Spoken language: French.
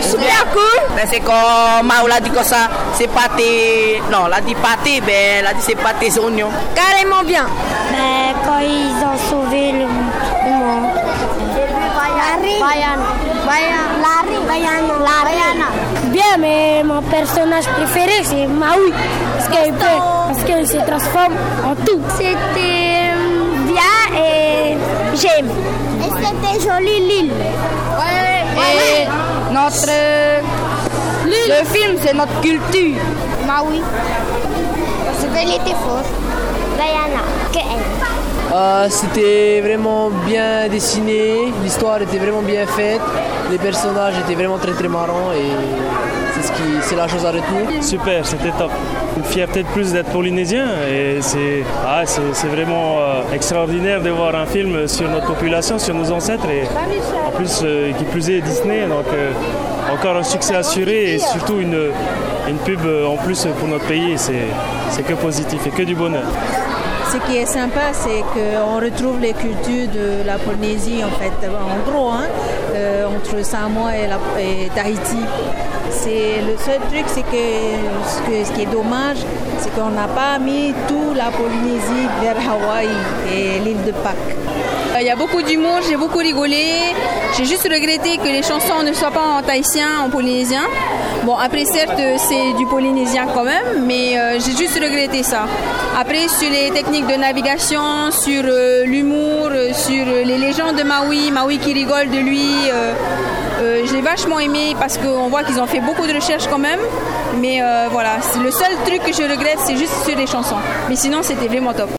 super cool. Ben, c'est comme Mao l'a dit comme ça, c'est pâté. Non, l'a dit pâté, ben elle a dit c'est pâté oignon. Carrément bien. Ben, quand ils ont sauvé le monde. Bayana. Bien, mais mon personnage préféré c'est Maui. Parce qu'il se transforme en tout. C'était bien et j'aime. Et c'était joli l'île. Et le film, c'est notre culture. Maui. Parce qu'elle était forte. Bayana. C'était vraiment bien dessiné, l'histoire était vraiment bien faite, les personnages étaient vraiment très très marrants et c'est la chose à retenir. Super, c'était top. Une fierté de plus d'être polynésien et c'est vraiment extraordinaire de voir un film sur notre population, sur nos ancêtres et en plus qui plus est Disney, donc encore un succès assuré et surtout une pub en plus pour notre pays, c'est que positif et que du bonheur. Ce qui est sympa, c'est qu'on retrouve les cultures de la Polynésie, en fait, en gros, entre Samoa et Tahiti. C'est le seul truc, c'est que ce qui est dommage, c'est qu'on n'a pas mis toute la Polynésie vers Hawaï et l'île de Pâques. Il y a beaucoup d'humour, j'ai beaucoup rigolé. J'ai juste regretté que les chansons ne soient pas en tahitien, en polynésien. Bon, après, certes, c'est du polynésien quand même, mais j'ai juste regretté ça. Après, sur les techniques de navigation, sur l'humour, sur les légendes de Maui qui rigole de lui, je l'ai vachement aimé parce qu'on voit qu'ils ont fait beaucoup de recherches quand même. Mais voilà, le seul truc que je regrette, c'est juste sur les chansons. Mais sinon, c'était vraiment top.